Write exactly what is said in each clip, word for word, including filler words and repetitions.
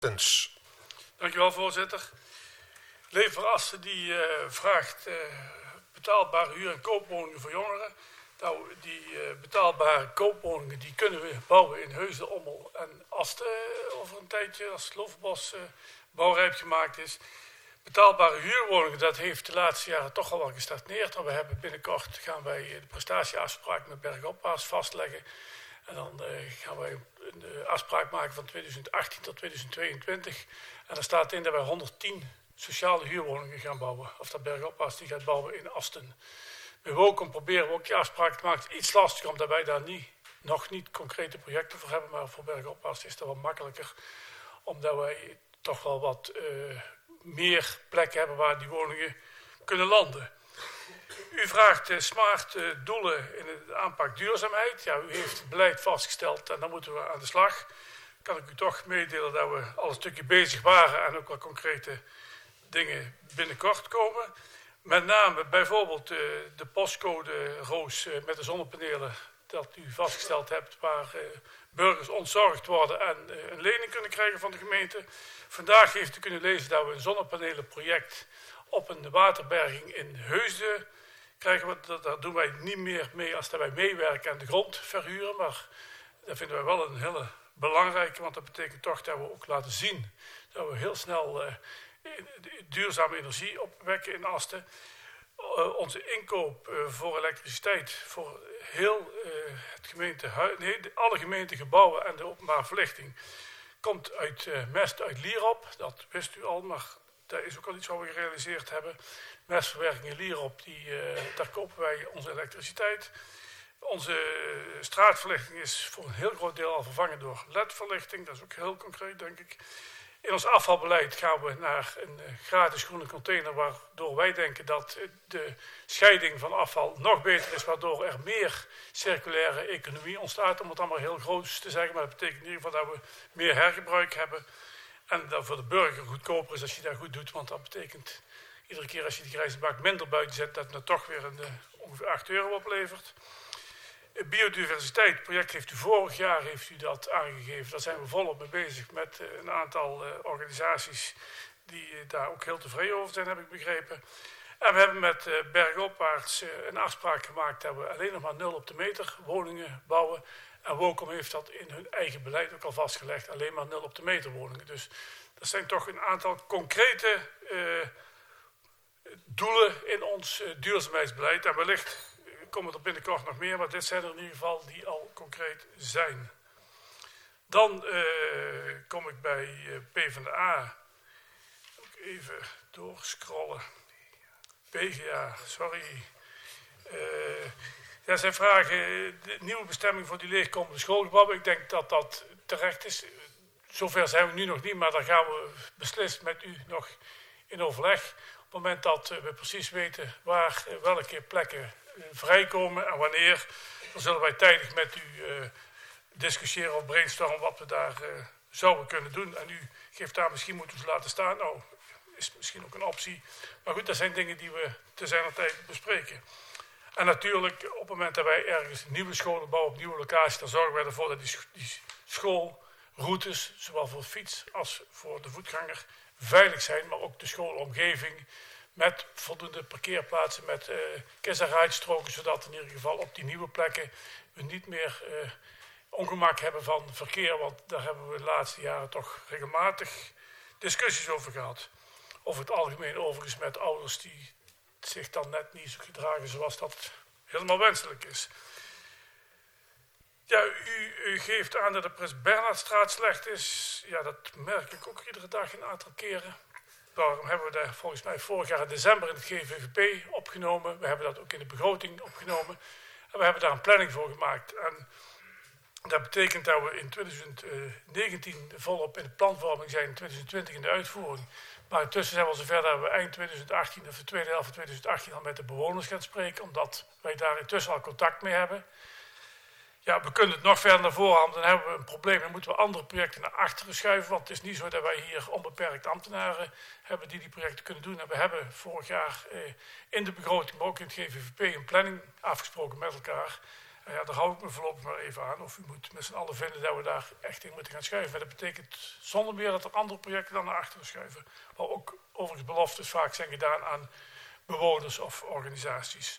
Tens. Dankjewel, voorzitter. Leverassen die uh, vraagt uh, betaalbare huur- en koopwoningen voor jongeren. Nou, die uh, betaalbare koopwoningen die kunnen we bouwen in Heusden, Ommel en Asten uh, over een tijdje als het Loofbos uh, bouwrijp gemaakt is. Betaalbare huurwoningen, dat heeft de laatste jaren toch al wel gestagneerd. En we hebben binnenkort gaan wij de prestatieafspraak met Bergopwaarts vastleggen. En dan uh, gaan wij een uh, afspraak maken van twintig achttien tot twintig tweeëntwintig. En daar staat in dat wij honderdtien sociale huurwoningen gaan bouwen. Of dat Bergopwaarts die gaat bouwen in Asten. We Wokom proberen we ook die afspraak te maken. Het is iets lastiger omdat wij daar niet, nog niet concrete projecten voor hebben. Maar voor Bergopwaarts is dat wat makkelijker. Omdat wij toch wel wat uh, meer plekken hebben waar die woningen kunnen landen. U vraagt uh, smart uh, doelen in de aanpak duurzaamheid. Ja, u heeft het beleid vastgesteld en dan moeten we aan de slag. Kan ik u toch meedelen dat we al een stukje bezig waren en ook wel concrete dingen binnenkort komen. Met name bijvoorbeeld uh, de postcode roos uh, met de zonnepanelen dat u vastgesteld hebt waar uh, burgers ontzorgd worden en uh, een lening kunnen krijgen van de gemeente. Vandaag heeft u kunnen lezen dat we een zonnepanelenproject op een waterberging in Heusden krijgen. We, daar doen wij niet meer mee als dat wij meewerken en de grond verhuren. Maar dat vinden wij wel een hele belangrijke, want dat betekent toch dat we ook laten zien dat we heel snel uh, duurzame energie opwekken in Asten. Uh, onze inkoop uh, voor elektriciteit voor heel uh, het gemeente, nee, alle gemeentegebouwen en de openbare verlichting komt uit uh, mest uit Lierop. Dat wist u al, maar dat is ook al iets wat we gerealiseerd hebben. Mestverwerking in Lierop, die, uh, daar kopen wij onze elektriciteit. Onze straatverlichting is voor een heel groot deel al vervangen door L E D-verlichting. Dat is ook heel concreet, denk ik. In ons afvalbeleid gaan we naar een gratis groene container, waardoor wij denken dat de scheiding van afval nog beter is, waardoor er meer circulaire economie ontstaat, om het allemaal heel groot te zeggen. Maar dat betekent in ieder geval dat we meer hergebruik hebben en dat voor de burger goedkoper is als je dat goed doet, want dat betekent iedere keer als je die grijze bak minder buiten zet, dat het nou toch weer een, uh, ongeveer acht euro oplevert. Biodiversiteit, het project heeft u vorig jaar heeft u dat aangegeven. Daar zijn we volop mee bezig met uh, een aantal uh, organisaties die uh, daar ook heel tevreden over zijn, heb ik begrepen. En we hebben met uh, Bergopwaarts uh, een afspraak gemaakt dat we alleen nog maar nul op de meter woningen bouwen. En Wokom heeft dat in hun eigen beleid ook al vastgelegd, alleen maar nul op de meter woningen. Dus dat zijn toch een aantal concrete uh, doelen in ons uh, duurzaamheidsbeleid. En wellicht komen er binnenkort nog meer, maar dit zijn er in ieder geval die al concreet zijn. Dan uh, kom ik bij uh, PvdA. Ook even doorscrollen. P G A, sorry. Uh, ja, zij vragen de nieuwe bestemming voor die leegkomende schoolgebouwen. Ik denk dat dat terecht is. Zover zijn we nu nog niet, maar daar gaan we beslist met u nog in overleg. Op het moment dat we precies weten waar, welke plekken vrijkomen en wanneer, dan zullen wij tijdig met u uh, discussiëren of brainstormen wat we daar uh, zouden kunnen doen. En u geeft daar misschien moeten we ze laten staan. Nou, is misschien ook een optie. Maar goed, dat zijn dingen die we te zijner tijd bespreken. En natuurlijk, op het moment dat wij ergens nieuwe scholen bouwen op nieuwe locaties, dan zorgen wij ervoor dat die, die schoolroutes, zowel voor de fiets als voor de voetganger, veilig zijn. Maar ook de schoolomgeving met voldoende parkeerplaatsen, met uh, kies- en rijstroken, zodat in ieder geval op die nieuwe plekken we niet meer uh, ongemak hebben van verkeer. Want daar hebben we de laatste jaren toch regelmatig discussies over gehad. Over het algemeen overigens met ouders die zich dan net niet zo gedragen zoals dat helemaal wenselijk is. Ja, u, u geeft aan dat de Prins Bernhardstraat slecht is. Ja, dat merk ik ook iedere dag een aantal keren. Daarom hebben we daar volgens mij vorig jaar in december in het G V V P opgenomen. We hebben dat ook in de begroting opgenomen. En we hebben daar een planning voor gemaakt. En dat betekent dat we in twintig negentien volop in de planvorming zijn, in twintig twintig in de uitvoering. Maar intussen zijn we al zover dat we eind twintig achttien of de tweede helft van twintig achttien al met de bewoners gaan spreken, omdat wij daar intussen al contact mee hebben. Ja, we kunnen het nog verder naar voren halen, dan hebben we een probleem. Dan moeten we andere projecten naar achteren schuiven, want het is niet zo dat wij hier onbeperkt ambtenaren hebben die die projecten kunnen doen. En we hebben vorig jaar eh, in de begroting, maar ook in het G V V P, een planning afgesproken met elkaar. Nou ja, daar hou ik me voorlopig maar even aan. Of u moet met z'n allen vinden dat we daar echt in moeten gaan schuiven. Dat betekent zonder meer dat er andere projecten dan naar achteren schuiven. Waar ook overigens beloftes vaak zijn gedaan aan bewoners of organisaties.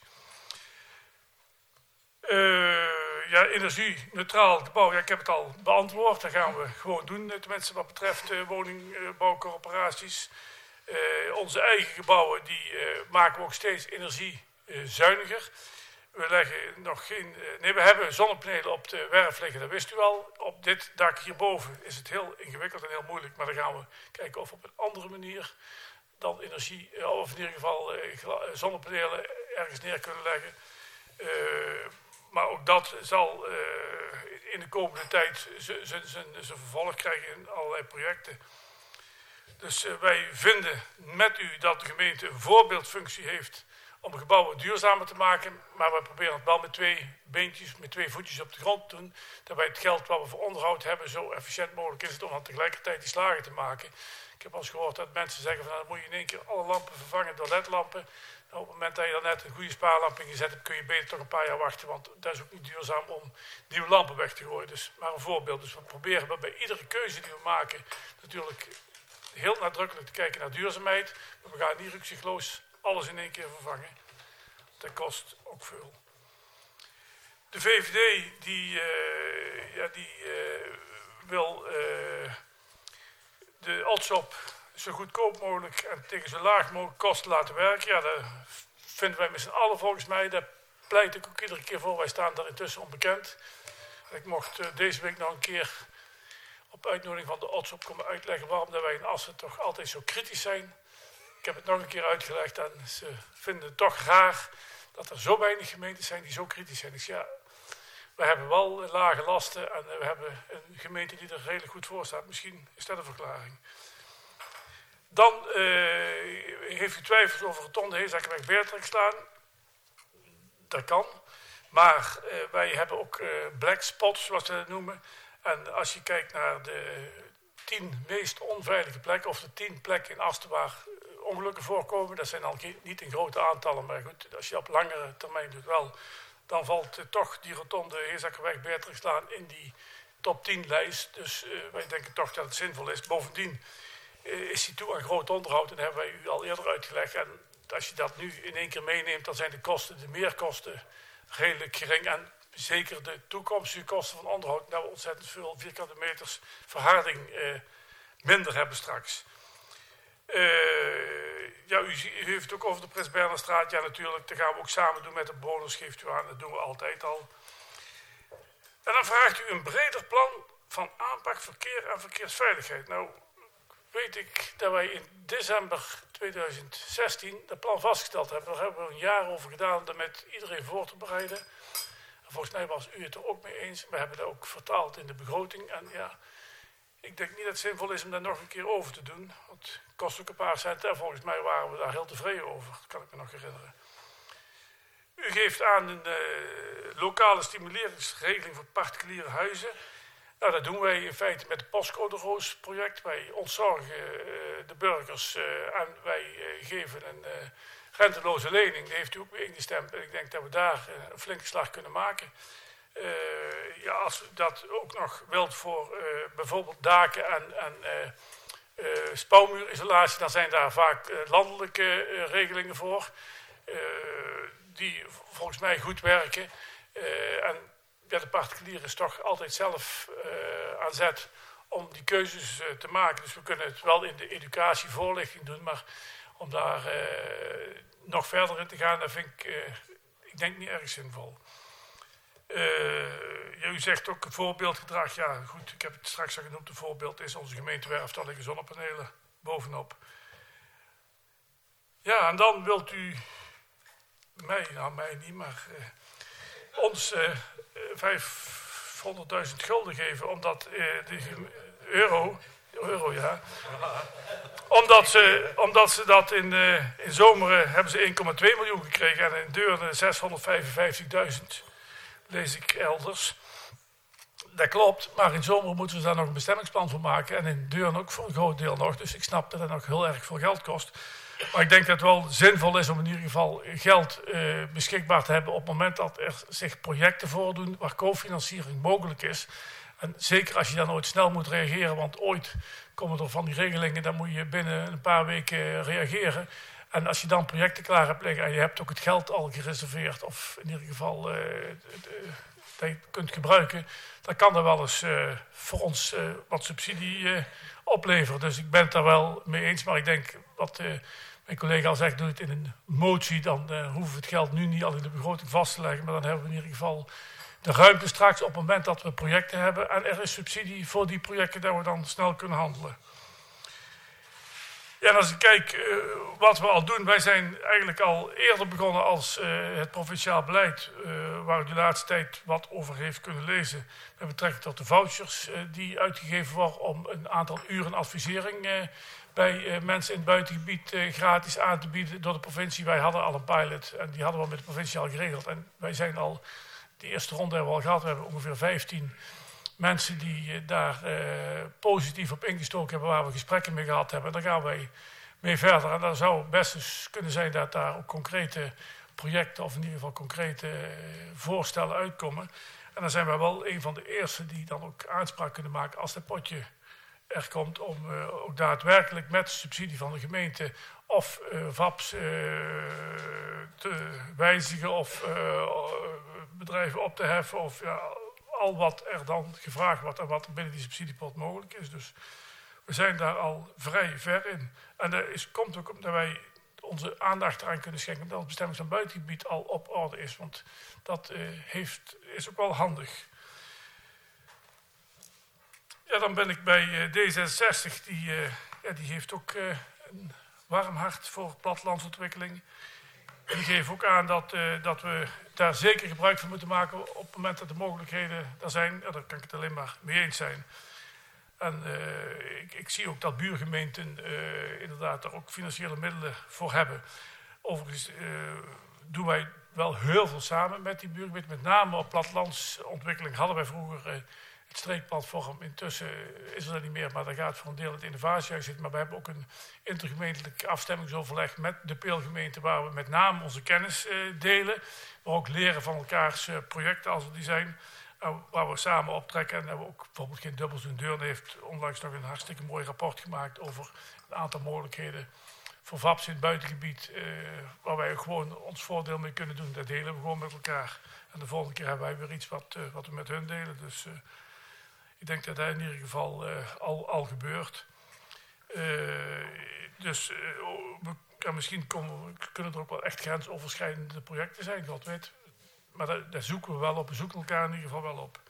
Uh, ja, energie-neutraal gebouw, ja, ik heb het al beantwoord. Dat gaan we gewoon doen, tenminste wat betreft uh, woningbouwcorporaties. Uh, onze eigen gebouwen die uh, maken we ook steeds energiezuiniger. We leggen nog geen. Uh, nee, we hebben zonnepanelen op de werf liggen, dat wist u al. Op dit dak hierboven is het heel ingewikkeld en heel moeilijk, maar dan gaan we kijken of we op een andere manier dan energie, uh, of in ieder geval uh, zonnepanelen ergens neer kunnen leggen. Uh, maar ook dat zal uh, in de komende tijd zijn vervolg krijgen in allerlei projecten. Dus uh, wij vinden met u dat de gemeente een voorbeeldfunctie heeft om gebouwen duurzamer te maken. Maar we proberen het wel met twee beentjes, met twee voetjes op de grond te doen. Dat wij het geld wat we voor onderhoud hebben zo efficiënt mogelijk is het om dan tegelijkertijd die slagen te maken. Ik heb al eens gehoord dat mensen zeggen van nou, dan moet je in één keer alle lampen vervangen door L E D-lampen. Nou, op het moment dat je dan net een goede spaarlamp ingezet hebt, kun je beter toch een paar jaar wachten. Want dat is ook niet duurzaam om nieuwe lampen weg te gooien. Dus maar een voorbeeld. Dus we proberen bij iedere keuze die we maken natuurlijk heel nadrukkelijk te kijken naar duurzaamheid. Maar we gaan niet rukzichtloos alles in één keer vervangen. Dat kost ook veel. De V V D die, uh, ja, die uh, wil uh, de Otsop zo goedkoop mogelijk en tegen zo laag mogelijk kosten laten werken. Ja, dat vinden wij met z'n allen volgens mij. Daar pleit ik ook iedere keer voor. Wij staan daar intussen onbekend. Ik mocht uh, deze week nog een keer op uitnodiging van de Otsop komen uitleggen waarom dat wij in Assen toch altijd zo kritisch zijn. Ik heb het nog een keer uitgelegd en ze vinden het toch raar dat er zo weinig gemeentes zijn die zo kritisch zijn. Dus ja, we hebben wel lage lasten en we hebben een gemeente die er redelijk goed voor staat. Misschien is dat een verklaring. Dan uh, heeft u twijfels over rotonde Heesakerweg Beatrixlaan. Dat kan. Maar uh, wij hebben ook uh, black spots, zoals we dat noemen. En als je kijkt naar de tien meest onveilige plekken, of de tien plekken in Asten waar ongelukken voorkomen, dat zijn al niet in grote aantallen, maar goed, als je op langere termijn doet wel, dan valt uh, toch die rotonde Heesakerweg Beatrixlaan in die top tien lijst. Dus uh, wij denken toch dat het zinvol is. Bovendien uh, is die toe aan groot onderhoud en dat hebben wij u al eerder uitgelegd. En als je dat nu in één keer meeneemt, dan zijn de kosten, de meerkosten redelijk gering. En zeker de toekomstige kosten van onderhoud, dat we ontzettend veel vierkante meters verharding uh, minder hebben straks. Uh, ja, u, u heeft het ook over de Prins Bernhardstraat. Ja, natuurlijk, dat gaan we ook samen doen met de bewoners, geeft u aan. Dat doen we altijd al. En dan vraagt u een breder plan van aanpak verkeer en verkeersveiligheid. Nou, weet ik dat wij in december tweeduizend zestien dat plan vastgesteld hebben. Daar hebben we een jaar over gedaan om dat met iedereen voor te bereiden. En volgens mij was u het er ook mee eens. We hebben dat ook vertaald in de begroting. En ja, ik denk niet dat het zinvol is om dat nog een keer over te doen. Want het kost ook een paar cent. En volgens mij waren we daar heel tevreden over. Dat kan ik me nog herinneren. U geeft aan een uh, lokale stimuleringsregeling voor particuliere huizen. Nou, dat doen wij in feite met het Postcode Roos project. Wij ontzorgen uh, de burgers uh, en wij uh, geven een uh, renteloze lening. Daar heeft u ook mee ingestemd. En ik denk dat we daar uh, een flinke slag kunnen maken. Uh, ja, als u dat ook nog wilt voor uh, bijvoorbeeld daken en, en uh, uh, spouwmuurisolatie, dan zijn daar vaak uh, landelijke uh, regelingen voor. Uh, die volgens mij goed werken. Uh, en ja, de particulier is toch altijd zelf uh, aan zet om die keuzes uh, te maken. Dus we kunnen het wel in de educatie, voorlichting doen, maar om daar uh, nog verder in te gaan, dat vind ik, uh, ik denk niet erg zinvol. Uh, ja, u zegt ook een voorbeeldgedrag. Ja, goed, ik heb het straks al genoemd. Een voorbeeld is onze gemeentewerf, daar liggen zonnepanelen bovenop. Ja, en dan wilt u mij, nou mij niet, maar uh, ons uh, vijfhonderdduizend gulden geven, omdat uh, de euro, euro ja, omdat ze, omdat ze dat in, uh, in Zomeren hebben ze één komma twee miljoen gekregen en in Deurne zeshonderdvijfenvijftigduizend, lees ik elders. dat klopt, maar in zomer moeten ze daar nog een bestemmingsplan voor maken. En in Deurne ook voor een groot deel nog. Dus ik snap dat het nog heel erg veel geld kost. Maar ik denk dat het wel zinvol is om in ieder geval geld uh, beschikbaar te hebben op het moment dat er zich projecten voordoen waar cofinanciering mogelijk is. En zeker als je dan ooit snel moet reageren, want ooit komen er van die regelingen, dan moet je binnen een paar weken reageren. En als je dan projecten klaar hebt liggen en je hebt ook het geld al gereserveerd, of in ieder geval uh, dat je kunt gebruiken, dan kan er wel eens uh, voor ons uh, wat subsidie uh, opleveren. Dus ik ben het daar wel mee eens, maar ik denk wat uh, mijn collega al zegt, doe het in een motie, dan uh, hoeven we het geld nu niet al in de begroting vast te leggen, maar dan hebben we in ieder geval de ruimte straks op het moment dat we projecten hebben en er is subsidie voor die projecten, dat we dan snel kunnen handelen. Ja, en als ik kijk uh, wat we al doen, wij zijn eigenlijk al eerder begonnen als uh, het provinciaal beleid, uh, waar u de laatste tijd wat over heeft kunnen lezen, met betrekking tot de vouchers uh, die uitgegeven worden om een aantal uren advisering uh, bij uh, mensen in het buitengebied uh, gratis aan te bieden door de provincie. Wij hadden al een pilot en die hadden we met de provincie al geregeld. En wij zijn al, de eerste ronde hebben we al gehad, we hebben ongeveer vijftien mensen die uh, daar uh, positief op ingestoken hebben, waar we gesprekken mee gehad hebben. En daar gaan wij mee verder. En dan zou het best eens kunnen zijn dat daar ook concrete projecten, of in ieder geval concrete uh, voorstellen uitkomen. En dan zijn wij wel een van de eerste die dan ook aanspraak kunnen maken als dat potje er komt om uh, ook daadwerkelijk met subsidie van de gemeente of uh, V A Ps uh, te wijzigen of uh, bedrijven op te heffen of ja, al wat er dan gevraagd wordt en wat er binnen die subsidiepot mogelijk is. Dus we zijn daar al vrij ver in. En dat is, komt ook omdat wij onze aandacht eraan kunnen schenken dat het bestemming van buitengebied al op orde is. Want dat uh, heeft, is ook wel handig. Ja, dan ben ik bij uh, D zesenzestig. Die, uh, ja, die heeft ook uh, een warm hart voor plattelandsontwikkeling. Die geven ook aan dat, uh, dat we daar zeker gebruik van moeten maken op het moment dat de mogelijkheden er zijn. Ja, daar kan ik het alleen maar mee eens zijn. En uh, ik, ik zie ook dat buurgemeenten uh, inderdaad daar ook financiële middelen voor hebben. Overigens uh, doen wij wel heel veel samen met die buurgemeenten. Met name op plattelandsontwikkeling hadden wij vroeger uh, het streekplatform. Intussen is er dat niet meer, maar daar gaat voor een deel het innovatiehuis zitten. Maar we hebben ook een intergemeentelijk afstemmingsoverleg met de peelgemeente, waar we met name onze kennis uh, delen. Maar ook leren van elkaars uh, projecten als er die zijn. Uh, waar we samen optrekken. En hebben we ook bijvoorbeeld geen dubbels doen. Deurne heeft onlangs nog een hartstikke mooi rapport gemaakt over een aantal mogelijkheden voor V A Ps in het buitengebied. Uh, waar wij gewoon ons voordeel mee kunnen doen. Dat delen we gewoon met elkaar. En de volgende keer hebben wij weer iets wat, uh, wat we met hun delen. Dus uh, ik denk dat dat in ieder geval uh, al, al gebeurt. Uh, dus uh, we, ja, misschien komen, kunnen er ook wel echt grensoverschrijdende projecten zijn. God weet. Maar daar, daar zoeken we wel op. We zoeken elkaar in ieder geval wel op.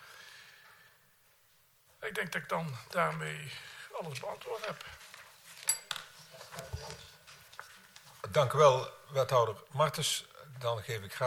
Ik denk dat ik dan daarmee alles beantwoord heb. Dank u wel, wethouder Martens. Dan geef ik graag